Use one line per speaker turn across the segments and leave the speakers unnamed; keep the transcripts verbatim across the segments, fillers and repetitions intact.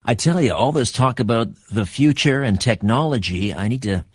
I tell you, all this talk about the future and technology, I need to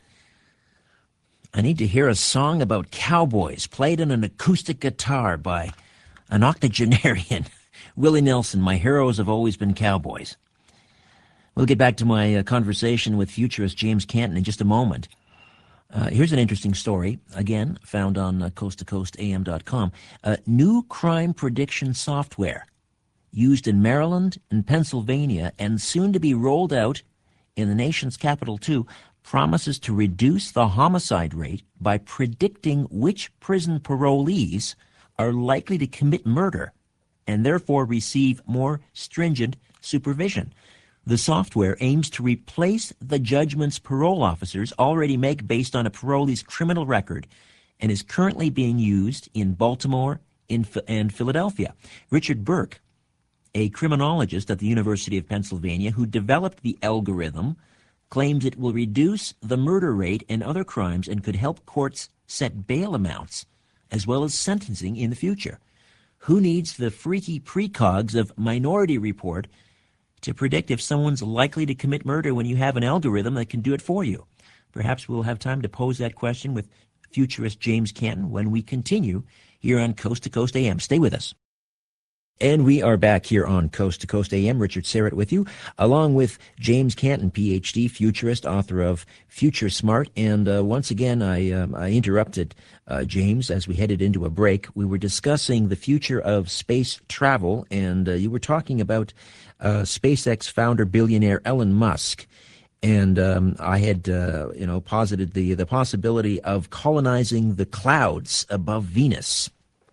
I need to hear a song about cowboys played on an acoustic guitar by an octogenarian. Willie Nelson, my heroes have always been cowboys. We'll get back to my uh, conversation with futurist James Canton in just a moment. Uh, here's an interesting story, again, found on uh, coast to coast A M dot com. Uh, new crime prediction software used in Maryland and Pennsylvania and soon to be rolled out in the nation's capital too, promises to reduce the homicide rate by predicting which prison parolees are likely to commit murder and therefore receive more stringent supervision. The software aims to replace the judgments parole officers already make based on a parolee's criminal record and is currently being used in Baltimore in, and Philadelphia. Richard Burke, a criminologist at the University of Pennsylvania who developed the algorithm, claims it will reduce the murder rate and other crimes and could help courts set bail amounts as well as sentencing in the future. Who needs the freaky precogs of Minority Report to predict if someone's likely to commit murder when you have an algorithm that can do it for you? Perhaps we'll have time to pose that question with futurist James Canton when we continue here on Coast to Coast A M. Stay with us. And we are back here on Coast to Coast A M. Richard Syrett with you, along with James Canton, P H D, futurist, author of Future Smart. And uh, once again, I, um, I interrupted uh, James as we headed into a break. We were discussing the future of space travel, and uh, you were talking about uh, SpaceX founder billionaire Elon Musk. And um, I had, uh, you know, posited the the possibility of colonizing the clouds above Venus.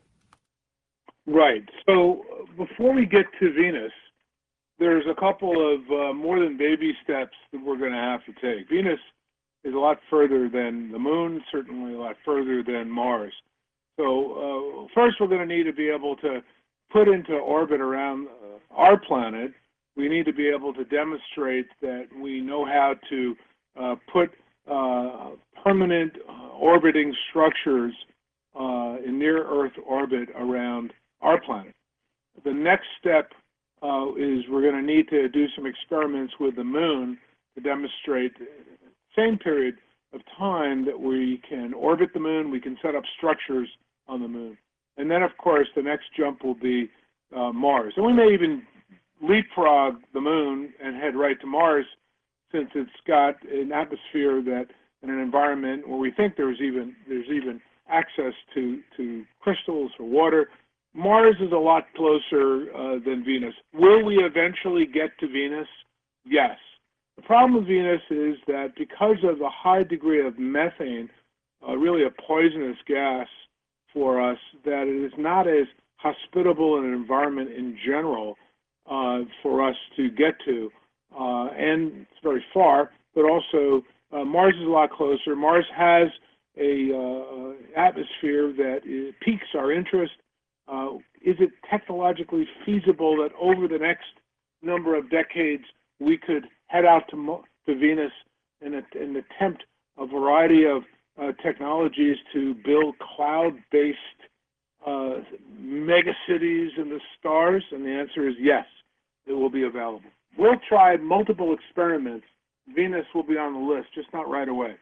Right. So before we get to Venus, there's a couple of uh, more than baby steps that we're going to have to take. Venus is a lot further than the moon, certainly a lot further than Mars. So uh, first we're going to need to be able to put into orbit around uh, our planet. We need to be able to demonstrate that we know how to uh, put uh, permanent uh, orbiting structures uh, in near-Earth orbit around our planet. The next step uh, is we're going to need to do some experiments with the moon to demonstrate the same period of time that we can orbit the moon, we can set up structures on the moon. And then, of course, the next jump will be uh, Mars. And we may even leapfrog the moon and head right to Mars, since it's got an atmosphere that, in an environment where we think there's even there's even access to, to crystals or water. Mars is a lot closer uh, than Venus. Will we eventually get to Venus? Yes. The problem with Venus is that because of the high degree of methane, uh, really a poisonous gas for us, that it is not as hospitable an environment in general uh, for us to get to. Uh, and it's very far, but also uh, Mars is a lot closer. Mars has a uh, atmosphere that is, piques our interest. Uh, is it technologically feasible that over the next number of decades we could head out to, Mo- to Venus and, and attempt a variety of uh, technologies to build cloud-based uh, megacities in the stars? And the answer is yes, it will be available. We'll try multiple experiments. Venus will be on the list, just not right away.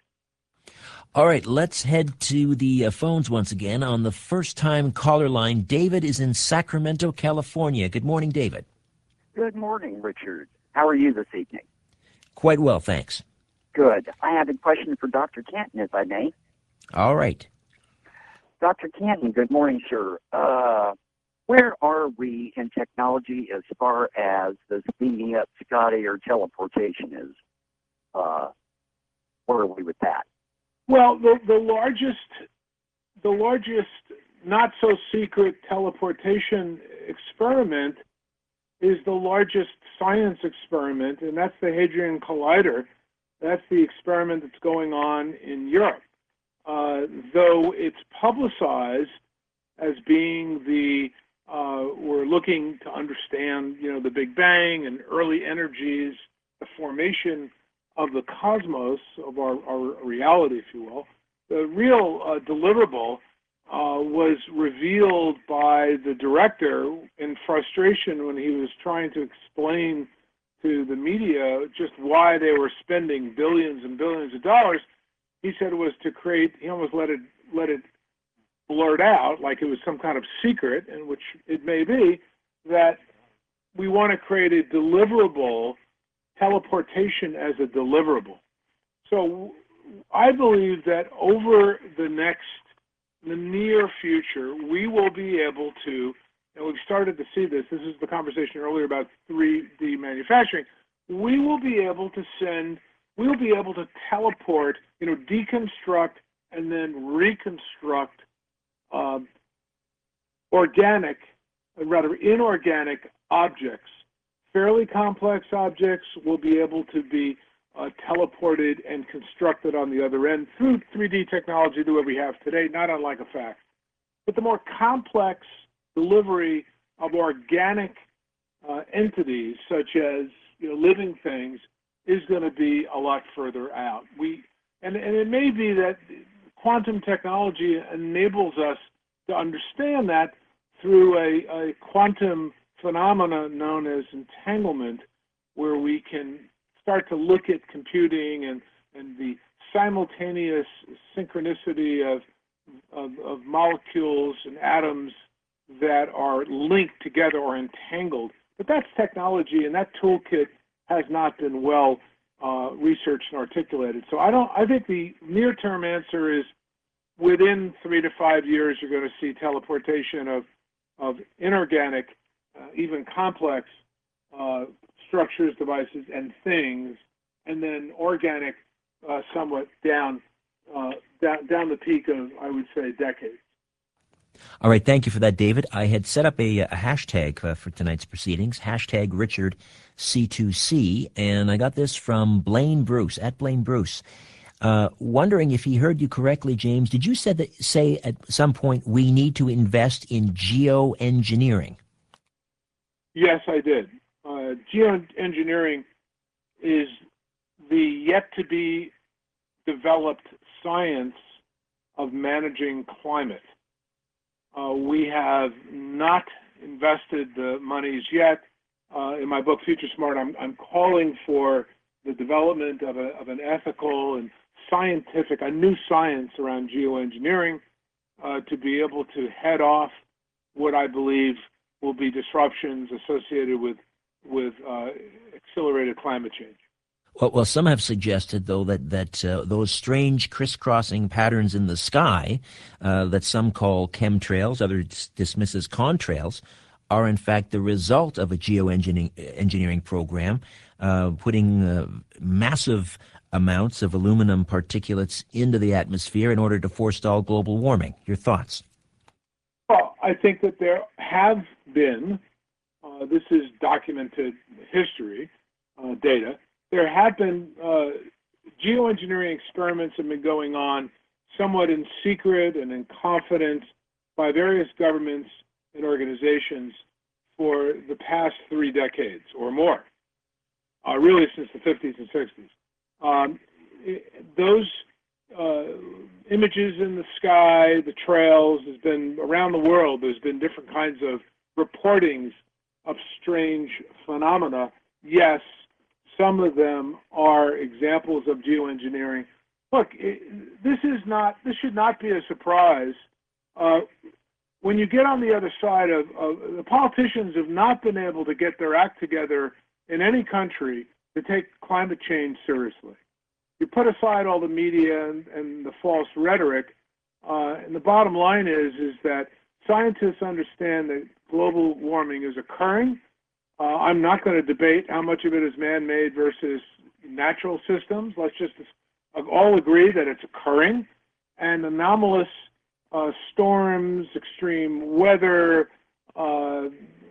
All right, let's head to the uh, phones once again. On the first-time caller line, David is in Sacramento, California. Good morning, David.
Good morning, Richard. How are you this evening?
Quite well, thanks.
Good. I have a question for Doctor Canton, if I may.
All right.
Doctor Canton, good morning, sir. Uh, where are we in technology as far as the speeding up Scotty or teleportation is? Uh, where are we with that?
Well, the, the largest, the largest not so secret teleportation experiment is the largest science experiment, and that's the Hadron Collider. That's the experiment that's going on in Europe. Uh, though it's publicized as being the, uh, we're looking to understand, you know, the Big Bang and early energies, the formation of the cosmos, of our, our reality, if you will. The real uh, deliverable uh, was revealed by the director in frustration when he was trying to explain to the media just why they were spending billions and billions of dollars, he said it was to create, he almost let it, let it blurt out like it was some kind of secret, and which it may be, that we want to create a deliverable, teleportation as a deliverable. So I believe that over the next, the near future, we will be able to, and we've started to see this, this is the conversation earlier about three D manufacturing, we will be able to send, we will be able to teleport, you know, deconstruct and then reconstruct uh, organic, rather inorganic objects. Fairly complex objects will be able to be uh, teleported and constructed on the other end through three D technology the way we have today, not unlike a fax. But the more complex delivery of organic uh, entities, such as, you know, living things, is going to be a lot further out. We and, and it may be that quantum technology enables us to understand that through a, a quantum phenomena known as entanglement, where we can start to look at computing and, and the simultaneous synchronicity of, of, of molecules and atoms that are linked together or entangled. But that's technology, and that toolkit has not been well uh, researched and articulated. So I don't. I think the near-term answer is within three to five years, you're going to see teleportation of of inorganic, uh, even complex uh, structures, devices, and things, and then organic, uh, somewhat down, uh, down down the peak of, I would say, decades.
All right, thank you for that, David. I had set up a, a hashtag uh, for tonight's proceedings, hashtag Richard C two C, and I got this from Blaine Bruce, at Blaine Bruce. Uh, wondering if he heard you correctly, James, did you said that, say at some point we need to invest in geoengineering?
Yes, I did. Uh, geoengineering is the yet-to-be developed science of managing climate. Uh, we have not invested the monies yet. Uh, in my book, Future Smart, I'm, I'm calling for the development of, a, of an ethical and scientific, a new science around geoengineering uh, to be able to head off what I believe will be disruptions associated with, with uh, accelerated climate change.
Well, well, some have suggested, though, that that uh, those strange crisscrossing patterns in the sky uh, that some call chemtrails, others dismiss as contrails, are in fact the result of a geoengineering engineering program, uh, putting uh, massive amounts of aluminum particulates into the atmosphere in order to forestall global warming. Your thoughts?
Well, I think that there have been, uh, this is documented history, uh, data, there have been uh, geoengineering experiments have been going on somewhat in secret and in confidence by various governments and organizations for the past three decades or more, uh, really since the fifties and sixties. Um, those uh, images in the sky, the trails, has been around the world. There's been different kinds of reportings of strange phenomena. Yes, some of them are examples of geoengineering. Look, it, this is not. This should not be a surprise. Uh, when you get on the other side of, of the politicians have not been able to get their act together in any country to take climate change seriously. You put aside all the media and, and the false rhetoric, uh, and the bottom line is is that scientists understand that global warming is occurring. Uh, I'm not going to debate how much of it is man-made versus natural systems. Let's just all agree that it's occurring, and anomalous uh, storms, extreme weather, uh,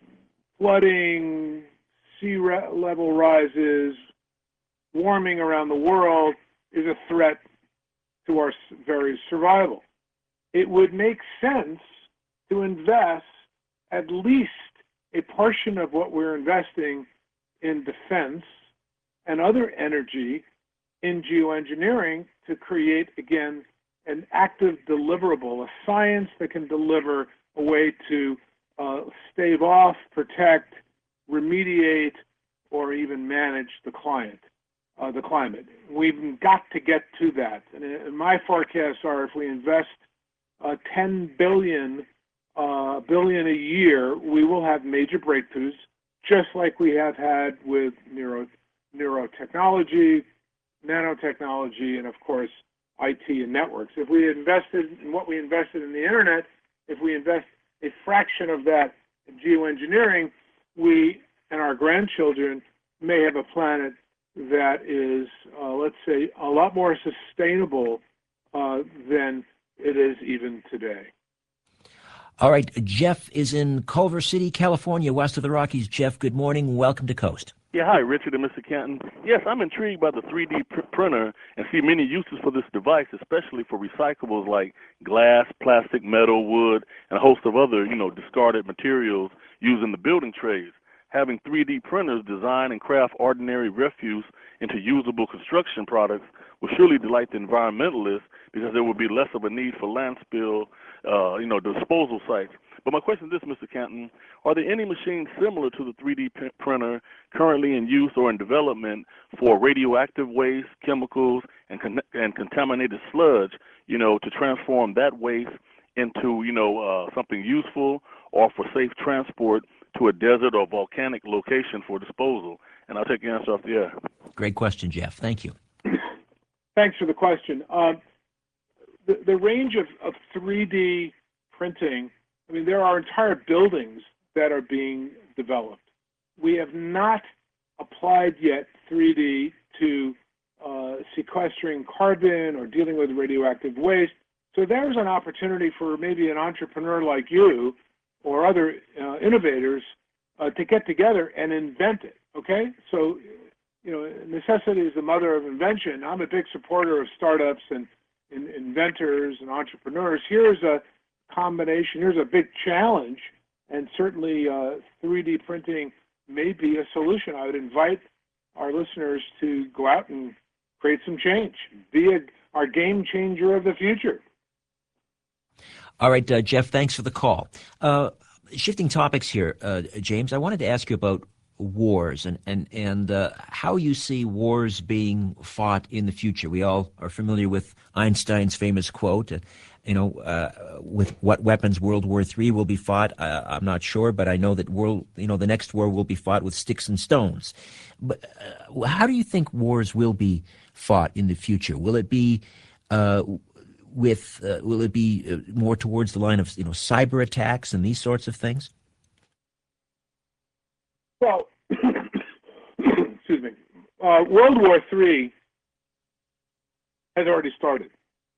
flooding, sea level rises, warming around the world is a threat to our very survival. It would make sense to invest at least a portion of what we're investing in defense and other energy in geoengineering to create, again, an active deliverable, a science that can deliver a way to uh, stave off, protect, remediate, or even manage the client, uh, the climate. We've got to get to that. And my forecasts are if we invest uh, ten billion uh, billion a year, we will have major breakthroughs, just like we have had with neuro neurotechnology, nanotechnology, and of course I T and networks. If we invested in what we invested in the internet, if we invest a fraction of that in geoengineering, we and our grandchildren may have a planet that is, uh, let's say, a lot more sustainable uh, than it is even today.
All right, Jeff is in Culver City, California, west of the Rockies. Jeff, good morning. Welcome to Coast.
Yeah, hi, Richard and Mister Canton. Yes, I'm intrigued by the three D pr printer and see many uses for this device, especially for recyclables like glass, plastic, metal, wood, and a host of other, you know, discarded materials used in the building trades. Having three D printers design and craft ordinary refuse into usable construction products will surely delight the environmentalists because there will be less of a need for landfill, uh, you know, disposal sites. But my question is this, Mister Canton, are there any machines similar to the three D printer currently in use or in development for radioactive waste, chemicals, and, con and contaminated sludge, you know, to transform that waste into, you know, uh, something useful or for safe transport to a desert or volcanic location for disposal? And I'll take your answer off the air.
Great question, Jeff. Thank you.
Thanks for the question. Um, the, the range of, of three D printing, I mean, there are entire buildings that are being developed. We have not applied yet three D to uh, sequestering carbon or dealing with radioactive waste. So there's an opportunity for maybe an entrepreneur like you or other uh, innovators uh, to get together and invent it, okay? So, you know, necessity is the mother of invention. I'm a big supporter of startups and, and inventors and entrepreneurs. Here's a combination, here's a big challenge, and certainly uh, three D printing may be a solution. I would invite our listeners to go out and create some change, be a, our game changer of the future.
All right, uh, Jeff, thanks for the call. Uh, shifting topics here, uh, James, I wanted to ask you about wars and, and, and uh, how you see wars being fought in the future. We all are familiar with Einstein's famous quote, uh, you know, uh, with what weapons World War Three will be fought, uh, I'm not sure, but I know that world, you know, the next war will be fought with sticks and stones. But uh, how do you think wars will be fought in the future? Will it be uh, with uh, will it be uh, more towards the line of, you know, cyber attacks and these sorts of things?
Well, excuse me. Uh, World War Three has already started,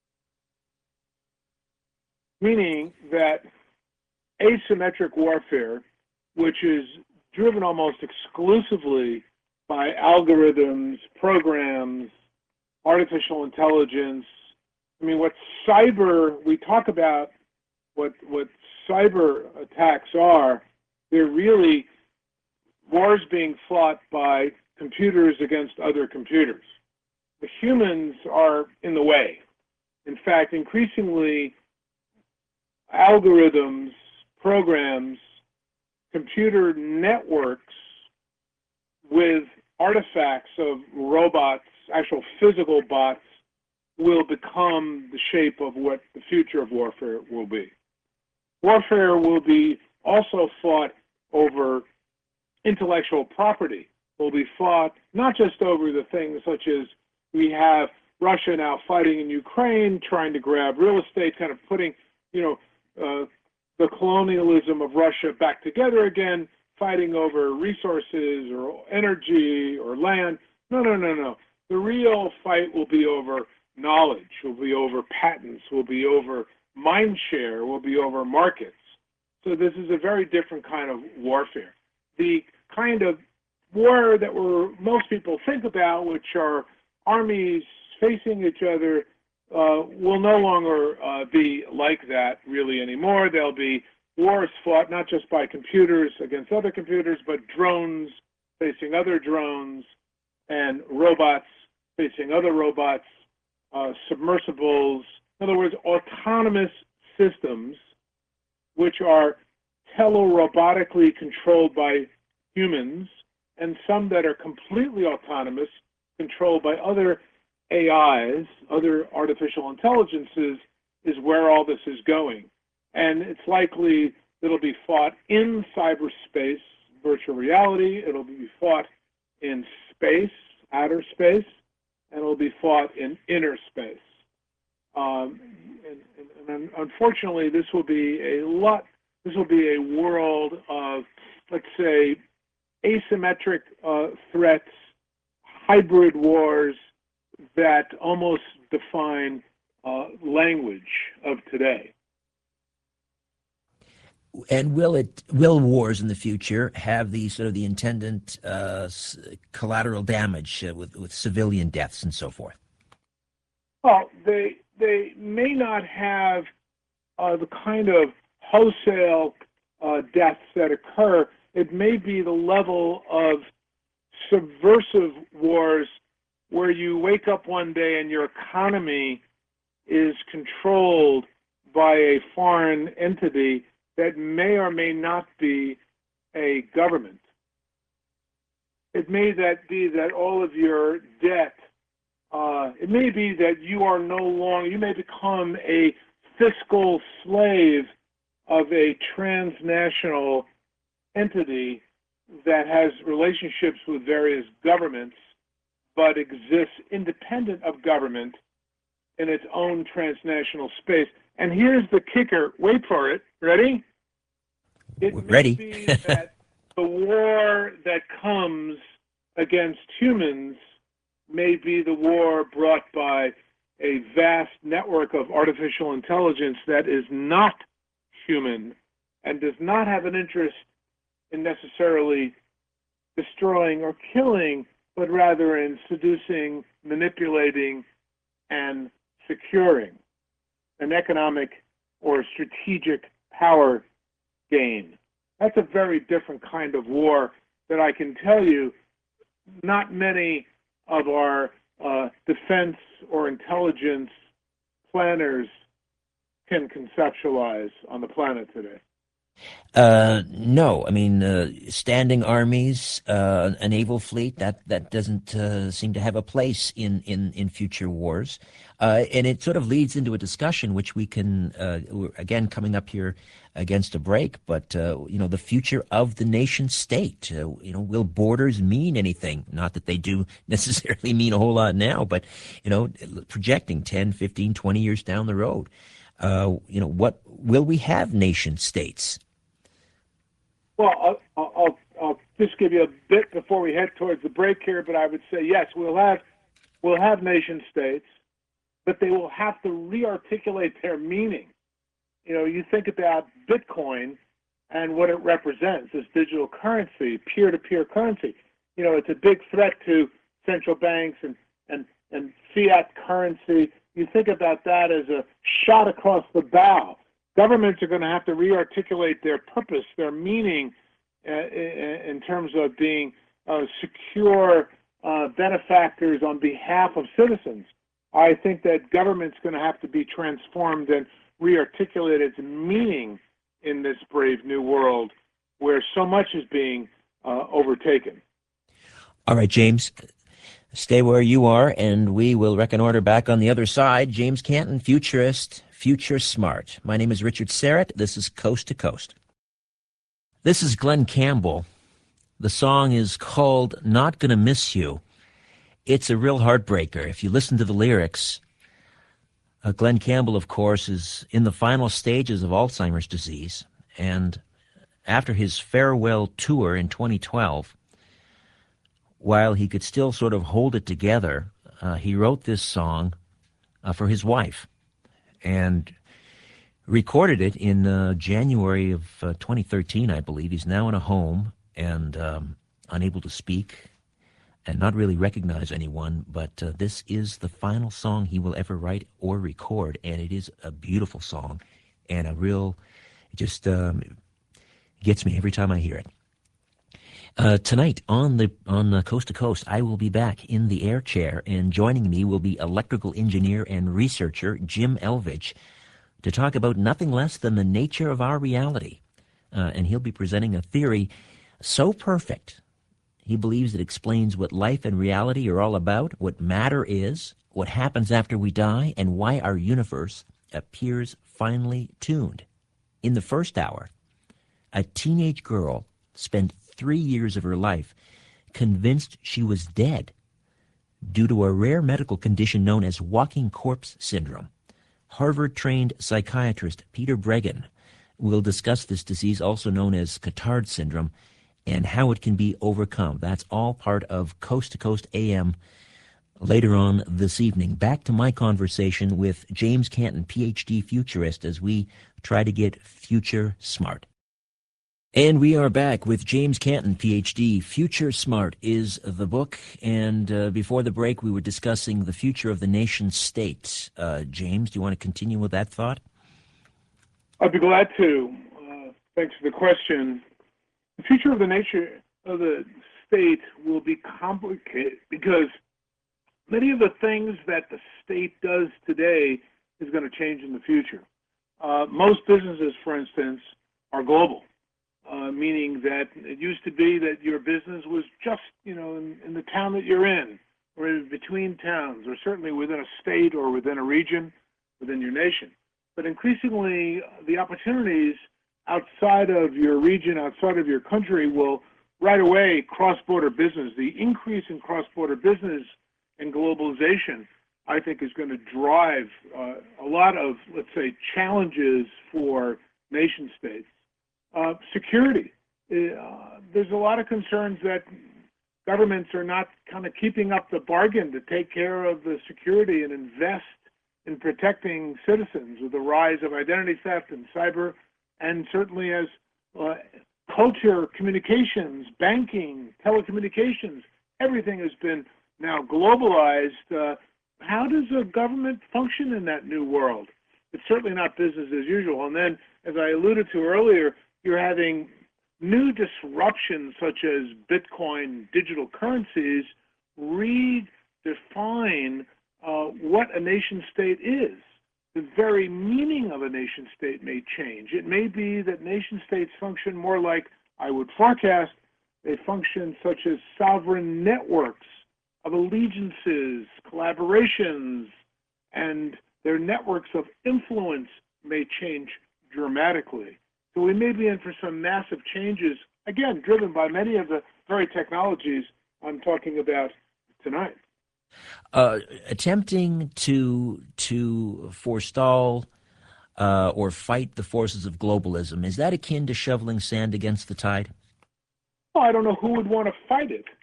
meaning that asymmetric warfare, which is driven almost exclusively by algorithms, programs, artificial intelligence. I mean, what cyber, we talk about what, what cyber attacks are, they're really wars being fought by computers against other computers. The humans are in the way. In fact, increasingly, algorithms, programs, computer networks with artifacts of robots, actual physical bots, will become the shape of what the future of warfare will be. Warfare will be also fought over intellectual property, will be fought not just over the things such as we have Russia now fighting in Ukraine, trying to grab real estate, kind of putting, you know, uh, the colonialism of Russia back together again, fighting over resources or energy or land. No, no, no, no. The real fight will be over knowledge, will be over patents, will be over mind share, will be over markets. So this is a very different kind of warfare. The kind of war that we're, most people think about, which are armies facing each other, uh, will no longer uh, be like that really anymore. There'll be wars fought not just by computers against other computers, but drones facing other drones and robots facing other robots, uh, submersibles. In other words, autonomous systems which are telerobotically controlled by humans and some that are completely autonomous, controlled by other A Is, other artificial intelligences, is where all this is going. And it's likely it'll be fought in cyberspace, virtual reality, it'll be fought in space, outer space, and it'll be fought in inner space. Um, and, and, and unfortunately, this will be a lot, this will be a world of, let's say, asymmetric uh, threats, hybrid wars that almost define uh, language of today.
And will it will wars in the future have the sort of the intended uh, collateral damage uh, with with civilian deaths and so forth?
Well, they they may not have uh, the kind of wholesale uh, deaths that occur. It may be the level of subversive wars where you wake up one day and your economy is controlled by a foreign entity that may or may not be a government. It may that be that all of your debt, uh, it may be that you are no longer, you may become a fiscal slave of a transnational entity that has relationships with various governments, but exists independent of government in its own transnational space. And here's the kicker, wait for it, ready? It may
Ready.
be that the war that comes against humans may be the war brought by a vast network of artificial intelligence that is not human and does not have an interest in necessarily destroying or killing, but rather in seducing, manipulating, and securing an economic or strategic power gain. That's a very different kind of war that I can tell you not many of our uh, defense or intelligence planners can conceptualize on the planet today.
Uh, no, I mean, uh, standing armies, uh, a naval fleet, that, that doesn't uh, seem to have a place in, in, in future wars. Uh, and it sort of leads into a discussion which we can, uh, we're again, coming up here against a break, but, uh, you know, the future of the nation state. Uh, you know, will borders mean anything? Not that they do necessarily mean a whole lot now, but, you know, projecting ten, fifteen, twenty years down the road. Uh, you know, what will we have nation states?
Well, I'll, I'll, I'll just give you a bit before we head towards the break here, but I would say yes, we'll have we'll have nation states, but they will have to re-articulate their meaning. You know, you think about Bitcoin and what it represents as digital currency, peer-to-peer currency. You know, it's a big threat to central banks and, and, and fiat currency. You think about that as a shot across the bow. Governments are going to have to re-articulate their purpose, their meaning uh, in terms of being uh, secure uh, benefactors on behalf of citizens. I think that government's going to have to be transformed and re-articulate its meaning in this brave new world where so much is being uh, overtaken.
All right, James, stay where you are, and we will reconnoiter back on the other side. James Canton, futurist, future smart. My name is Richard Serrett. This is Coast to Coast. This is Glenn Campbell. The song is called Not Gonna Miss You. It's a real heartbreaker. If you listen to the lyrics, uh, Glenn Campbell, of course, is in the final stages of Alzheimer's disease. And after his farewell tour in twenty twelve, while he could still sort of hold it together, uh, he wrote this song uh, for his wife and recorded it in uh, January of uh, twenty thirteen, I believe. He's now in a home and um, unable to speak and not really recognize anyone, but uh, this is the final song he will ever write or record, and it is a beautiful song and a real, it just um, gets me every time I hear it. Uh, tonight on the on uh, Coast to Coast, I will be back in the air chair, and joining me will be electrical engineer and researcher Jim Elvidge to talk about nothing less than the nature of our reality. Uh, and he'll be presenting a theory so perfect, He believes it explains what life and reality are all about, what matter is, what happens after we die, and why our universe appears finely tuned. In the first hour, a teenage girl spent three years of her life convinced she was dead due to a rare medical condition known as walking corpse syndrome. Harvard-trained psychiatrist Peter Breggin will discuss this disease, also known as Cotard syndrome, and how it can be overcome. That's all part of Coast to Coast A M later on this evening. Back to my conversation with James Canton, P H D futurist, as we try to get future smart. And we are back with James Canton, P H D. Future Smart is the book. And uh, before the break, we were discussing the future of the nation state. Uh, James, do you want to continue with that thought?
I'd be glad to. Uh, thanks for the question. The future of the nature of the state will be complicated because many of the things that the state does today is going to change in the future. Uh, most businesses, for instance, are global. Uh, meaning that it used to be that your business was just, you know, in, in the town that you're in, or in between towns, or certainly within a state or within a region, within your nation. But increasingly, the opportunities outside of your region, outside of your country, will right away cross-border business. The increase in cross-border business and globalization, I think, is going to drive uh, a lot of, let's say, challenges for nation states. Uh, security. Uh, there's a lot of concerns that governments are not kind of keeping up the bargain to take care of the security and invest in protecting citizens with the rise of identity theft and cyber, and certainly as uh, culture, communications, banking, telecommunications, everything has been now globalized. Uh, how does a government function in that new world? It's certainly not business as usual. And then, as I alluded to earlier, you're having new disruptions such as Bitcoin, digital currencies, redefine uh, what a nation state is. The very meaning of a nation state may change. It may be that nation states function more like, I would forecast, they function such as sovereign networks of allegiances, collaborations, and their networks of influence may change dramatically. So we may be in for some massive changes, again, driven by many of the very technologies I'm talking about tonight.
Uh, attempting to to forestall uh, or fight the forces of globalism, is that akin to shoveling sand against the tide?
Well, I don't know who would want to fight it.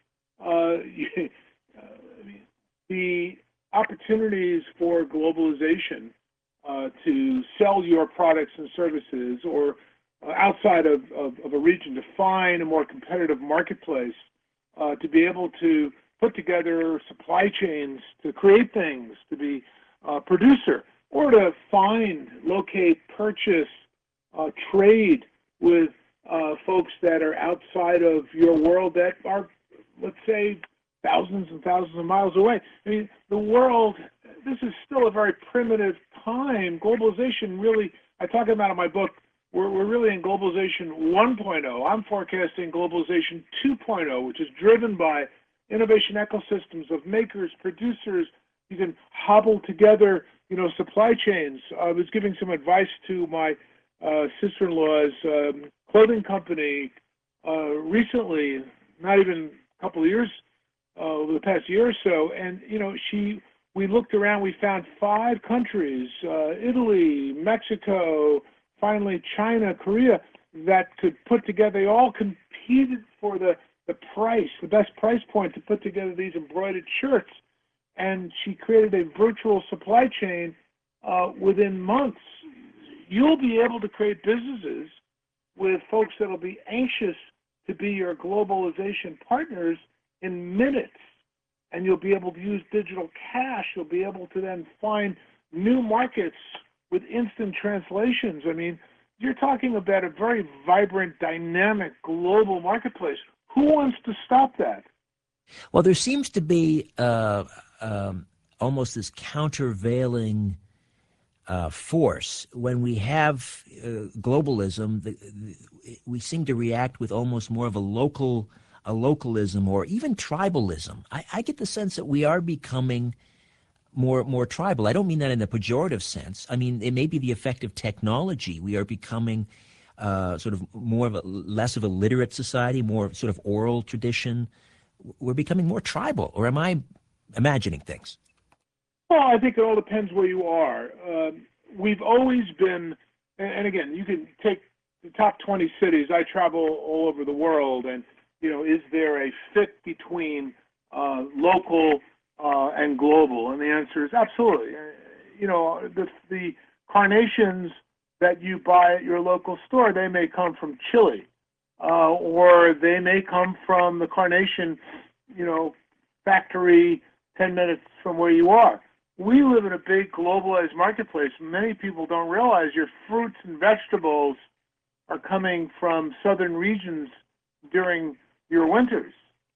Uh, I mean, the opportunities for globalization uh, to sell your products and services or Uh, outside of, of, of a region, to find a more competitive marketplace, uh, to be able to put together supply chains, to create things, to be a producer, or to find, locate, purchase, uh, trade with uh, folks that are outside of your world that are, let's say, thousands and thousands of miles away. I mean, the world, this is still a very primitive time. Globalization really, I talk about in my book, We're, we're really in globalization one point oh. I'm forecasting globalization two point oh, which is driven by innovation ecosystems of makers, producers. You can hobble together, you know, supply chains. I was giving some advice to my uh, sister-in-law's um, clothing company uh, recently, not even a couple of years, uh, over the past year or so, and, you know, she, we looked around, we found five countries, uh, Italy, Mexico, finally China, Korea, that could put together, they all competed for the, the price, the best price point to put together these embroidered shirts. And she created a virtual supply chain uh, within months. You'll be able to create businesses with folks that will be anxious to be your globalization partners in minutes. And you'll be able to use digital cash. You'll be able to then find new markets with instant translations. I mean, you're talking about a very vibrant, dynamic, global marketplace. Who wants to stop that?
Well, there seems to be uh, um, almost this countervailing uh, force. When we have uh, globalism, the, the, we seem to react with almost more of a local a localism or even tribalism. I, I get the sense that we are becoming more more tribal. I don't mean that in a pejorative sense. I mean, it may be the effect of technology. We are becoming uh, sort of more of a less of a literate society, more sort of oral tradition. We're becoming more tribal, or am I imagining things?
Well, I think it all depends where you are. Um, we've always been, and, and again, you can take the top twenty cities. I travel all over the world, and you know, is there a fit between uh, local uh, and global? And the answer is absolutely. Uh, you know, the, the carnations that you buy at your local store, they may come from Chile, uh, or they may come from the carnation, you know, factory ten minutes from where you are. We live in a big globalized marketplace. Many people don't realize your fruits and vegetables are coming from southern regions during your winters.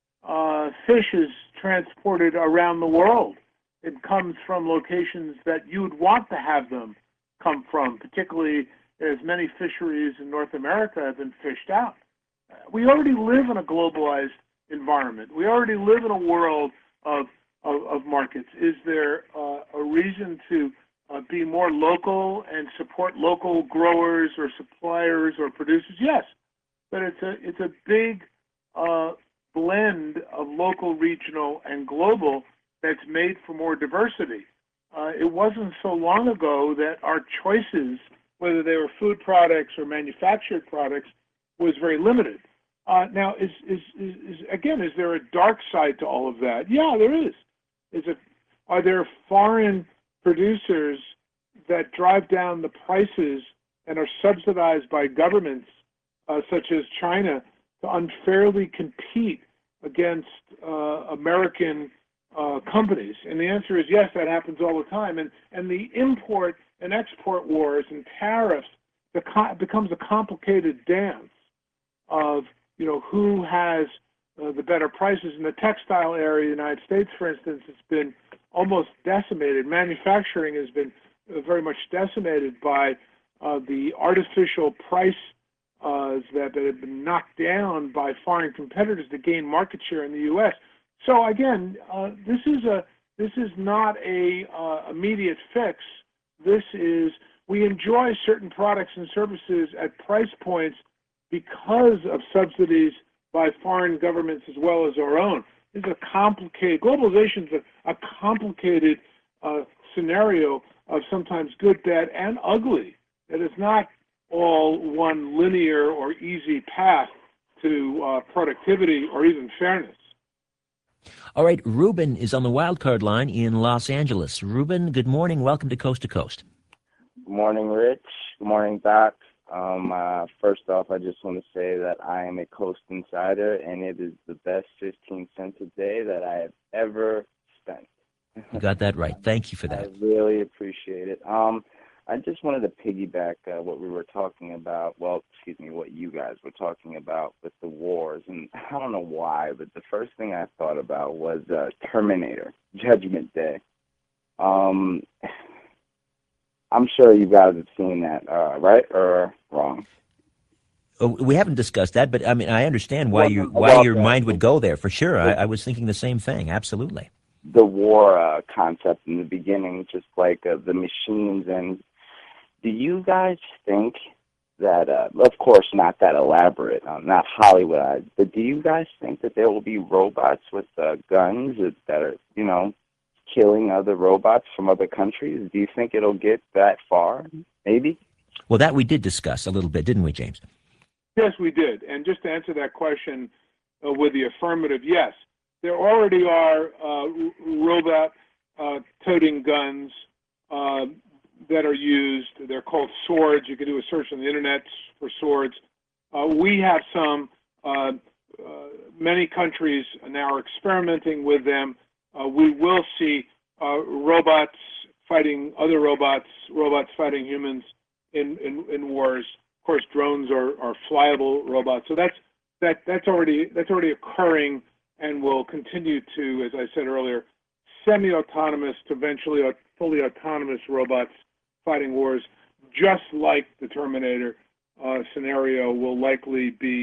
Uh, fish is transported around the world. It comes from locations that you would want to have them come from, particularly as many fisheries in North America have been fished out. We already live in a globalized environment. We already live in a world of Of, of markets. Is there uh, a reason to uh, be more local and support local growers or suppliers or producers? Yes, but it's a it's a big uh, blend of local, regional, and global that's made for more diversity. Uh, it wasn't so long ago that our choices, whether they were food products or manufactured products, was very limited. Uh, now, is, is is is again, is there a dark side to all of that? Yeah, there is. Is it, are there foreign producers that drive down the prices and are subsidized by governments uh, such as China to unfairly compete against uh, American uh, companies? And the answer is yes, that happens all the time. And, and the import and export wars and tariffs becomes a complicated dance of, you know, who has Uh, the better prices. In the textile area of the United States, for instance, it's been almost decimated. Manufacturing has been uh, very much decimated by uh, the artificial price uh, that, that have been knocked down by foreign competitors to gain market share in the U S. So again, uh, this is a this is not a uh, immediate fix. This is, we enjoy certain products and services at price points because of subsidies by foreign governments as well as our own. This is a complicated, globalization is a, a complicated uh, scenario of sometimes good, bad, and ugly. It is not all one linear or easy path to uh, productivity or even fairness.
All right, Ruben is on the wildcard line in Los Angeles. Ruben, good morning. Welcome to Coast to Coast.
Good morning, Rich. Good morning, Doc. Um, uh, first off, I just want to say that I am a Coast Insider, and it is the best fifteen cents a day that I have ever spent.
You got that right. Thank you for that.
I really appreciate it. Um, I just wanted to piggyback uh, what we were talking about, well, excuse me, what you guys were talking about with the wars. And I don't know why, but the first thing I thought about was uh, Terminator, Judgment Day. Um... I'm sure you guys have seen that, uh, right or wrong?
Oh, we haven't discussed that, but I mean, I understand why
well,
you why
well,
your
uh,
mind would go there for sure. I, I was thinking the same thing. Absolutely.
The war uh, concept in the beginning, just like uh, the machines, and do you guys think that, uh, of course, not that elaborate, uh, not Hollywoodized, but do you guys think that there will be robots with uh, guns that are, you know, killing other robots from other countries? Do you think it'll get that far? Maybe?
Well, that we did discuss a little bit, didn't we, James?
Yes, we did. And just to answer that question uh, with the affirmative, yes. There already are uh, robot-toting uh, guns uh, that are used. They're called swords. You can do a search on the internet for swords. Uh, we have some. Uh, uh, many countries now are experimenting with them. Uh, we will see uh, robots fighting other robots, robots fighting humans in, in, in wars. Of course, drones are, are flyable robots. So that's that that's already that's already occurring and will continue to, as I said earlier, semi-autonomous to eventually fully autonomous robots fighting wars, just like the Terminator uh, scenario will likely be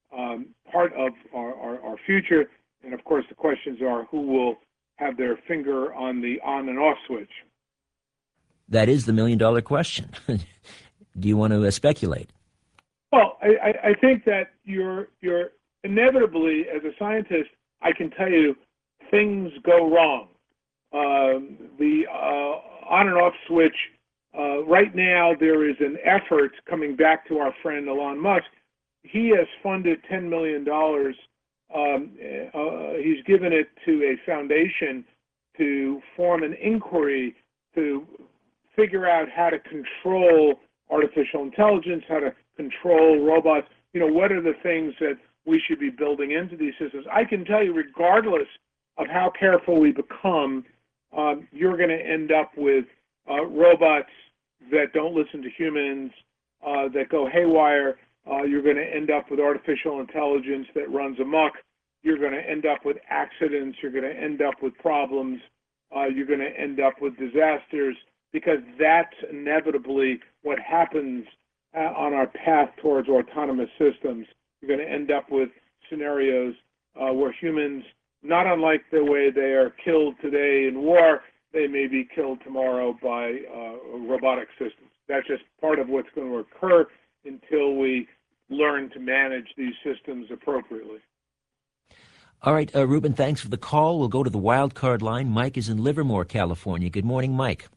um, part of our, our, our future. And of course, the questions are who will have their finger on the on and off switch.
That is the million dollar question. Do you want to uh, speculate?
Well, I, I think that you're you're inevitably, as a scientist, I can tell you things go wrong. Um, the uh, on and off switch, uh, right now there is an effort coming back to our friend Elon Musk. He has funded ten million dollars. Um, uh, he's given it to a foundation to form an inquiry to figure out how to control artificial intelligence, how to control robots. You know, what are the things that we should be building into these systems? I can tell you, regardless of how careful we become, um, you're going to end up with uh, robots that don't listen to humans, uh, that go haywire. Uh, you're going to end up with artificial intelligence that runs amok. You're going to end up with accidents. You're going to end up with problems. Uh, you're going to end up with disasters, because that's inevitably what happens uh, on our path towards autonomous systems. You're going to end up with scenarios uh, where humans, not unlike the way they are killed today in war, they may be killed tomorrow by uh, robotic systems. That's just part of what's going to occur until we learn to manage these systems appropriately.
All right, uh, Ruben, thanks for the call. We'll go to the wild card line. Mike is in Livermore, California. Good morning, Mike.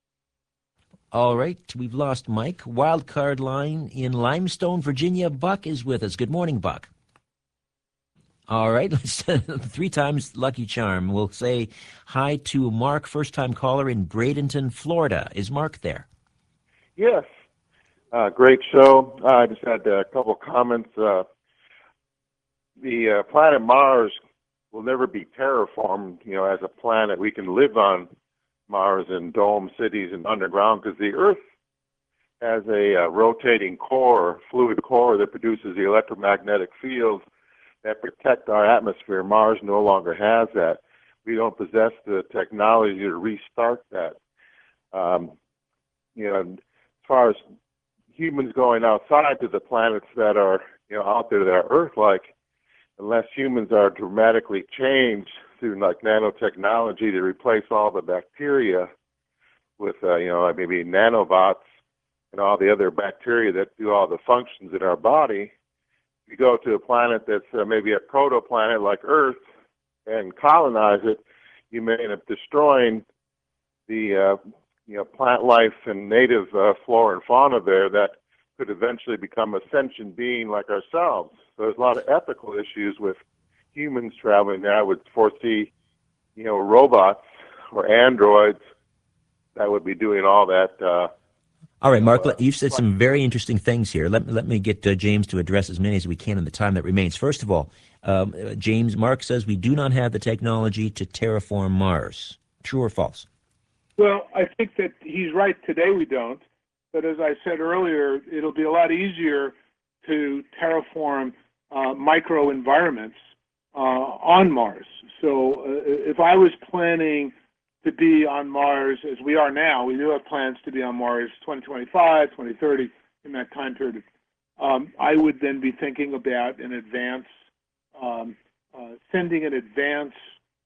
All right, we've lost Mike. Wild card line in Limestone, Virginia. Buck is with us. Good morning, Buck. All right, let's three times lucky charm. We'll say hi to Mark, first-time caller in Bradenton, Florida. Is Mark there?
Yes. Uh, great show. Uh, I just had a couple comments. Uh, the uh, planet Mars will never be terraformed, you know, as a planet. We can live on Mars in dome cities and underground, because the Earth has a uh, rotating core, fluid core that produces the electromagnetic fields that protect our atmosphere. Mars no longer has that. We don't possess the technology to restart that. Um, you know, as far as humans going outside to the planets that are, you know, out there that are Earth-like, unless humans are dramatically changed through like nanotechnology to replace all the bacteria with, uh, you know, maybe nanobots and all the other bacteria that do all the functions in our body, you go to a planet that's uh, maybe a protoplanet like Earth and colonize it, you may end up destroying the uh, you know, plant life and native uh, flora and fauna there that could eventually become a sentient being like ourselves. So there's a lot of ethical issues with humans traveling there. I would foresee, you know, robots or androids that would be doing all that. Uh,
All right, Mark, uh, you've said some very interesting things here. Let, let me get uh, James to address as many as we can in the time that remains. First of all, um, uh, James, Mark says we do not have the technology to terraform Mars. True or false?
Well, I think that he's right. Today we don't. But as I said earlier, it'll be a lot easier to terraform uh, microenvironments uh, on Mars. So uh, if I was planning to be on Mars as we are now, we do have plans to be on Mars twenty twenty-five, twenty thirty, in that time period. Um, I would then be thinking about an advance, um, uh, sending an advance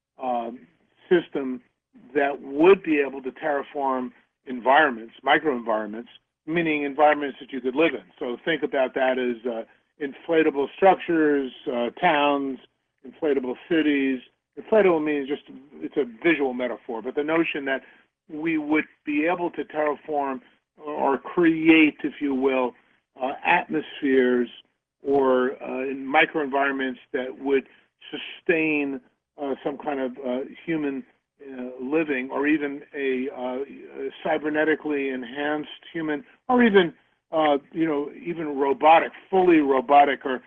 um, system that would be able to terraform environments, microenvironments, meaning environments that you could live in. So think about that as uh, inflatable structures, uh, towns, inflatable cities. Inflatable means just, it's a visual metaphor, but the notion that we would be able to terraform or create, if you will, uh, atmospheres or uh, in microenvironments that would sustain uh, some kind of uh, human Uh, living, or even a, uh, a cybernetically enhanced human, or even, uh, you know, even robotic, fully robotic or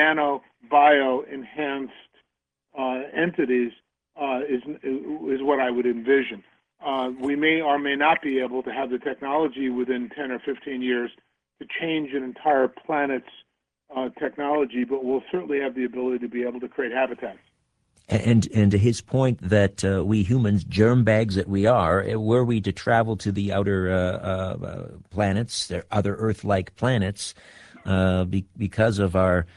nano-bio enhanced uh, entities uh, is is what I would envision. Uh, we may or may not be able to have the technology within ten or fifteen years to change an entire planet's uh, technology, but we'll certainly have the ability to be able to create habitats.
And and to his point that uh, we humans, germ bags that we are, were we to travel to the outer uh, uh, planets, there other Earth-like planets, uh, be, because of our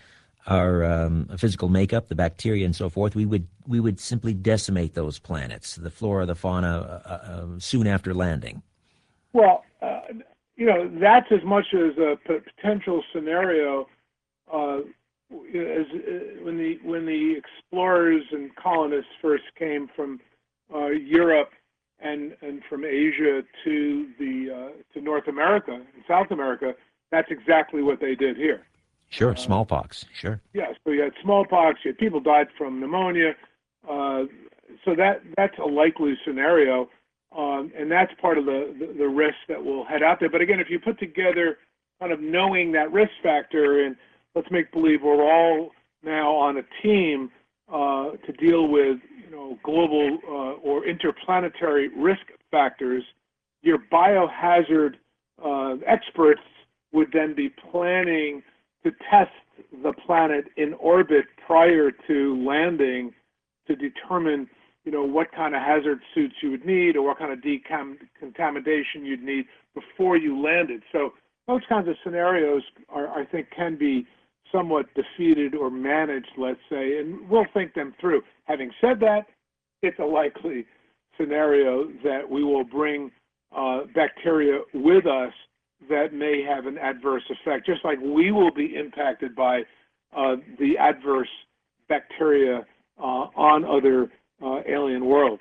our um, physical makeup, the bacteria and so forth, we would we would simply decimate those planets, the flora, the fauna, uh, uh, soon after landing.
Well, uh, you know, that's as much as a p- potential scenario. Uh, as uh, when the when the explorers and colonists first came from uh, Europe and and from Asia to the uh, to North America and South America, that's exactly what they did here.
Sure,
Uh,
smallpox, sure.
Yeah, so you had smallpox, you had people died from pneumonia, uh, so that that's a likely scenario, um, and that's part of the, the, the risk that will head out there. But again, if you put together kind of knowing that risk factor, and let's make believe we're all now on a team uh, to deal with you know global uh, or interplanetary risk factors, your biohazard uh, experts would then be planning to test the planet in orbit prior to landing to determine, you know, what kind of hazard suits you would need or what kind of decontamination you'd need before you landed. So those kinds of scenarios are, I think, can be somewhat defeated or managed, let's say, and we'll think them through. Having said that, it's a likely scenario that we will bring uh, bacteria with us that may have an adverse effect, just like we will be impacted by uh, the adverse bacteria uh, on other uh, alien worlds.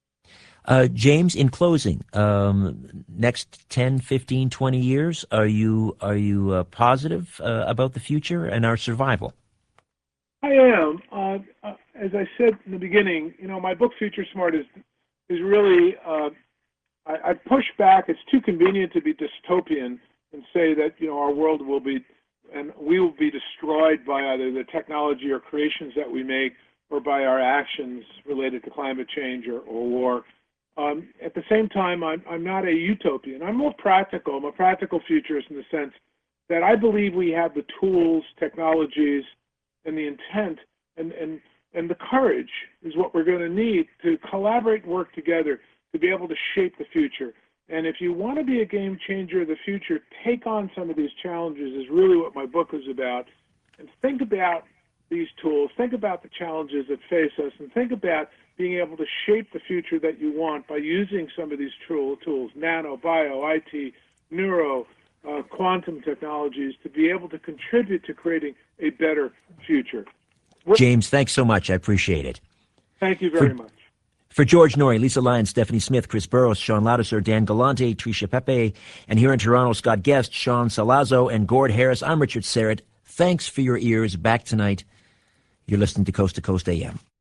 Uh, James, in closing, um, next ten, fifteen, twenty years, are you are you uh, positive uh, about the future and our survival?
I am. Uh, uh, as I said in the beginning, you know, my book Future Smart is is really uh, I, I push back. It's too convenient to be dystopian and say that you know our world will be and we will be destroyed by either the technology or creations that we make or by our actions related to climate change or, or war. Um, at the same time, I'm, I'm not a utopian. I'm more practical. I'm a practical futurist in the sense that I believe we have the tools, technologies, and the intent and, and, and the courage is what we're going to need to collaborate and work together to be able to shape the future. And if you want to be a game changer of the future, take on some of these challenges is really what my book is about. And think about these tools, think about the challenges that face us, and think about being able to shape the future that you want by using some of these tool, tools, nano, bio, I T, neuro, uh, quantum technologies, to be able to contribute to creating a better future. We're,
James, thanks so much. I appreciate it.
Thank you very
For,
much.
For George Norrie, Lisa Lyons, Stephanie Smith, Chris Burrows, Sean Loudeser, Dan Galante, Tricia Pepe, and here in Toronto, Scott Guest, Sean Salazzo, and Gord Harris, I'm Richard Serrett. Thanks for your ears. Back tonight. You're listening to Coast to Coast A M.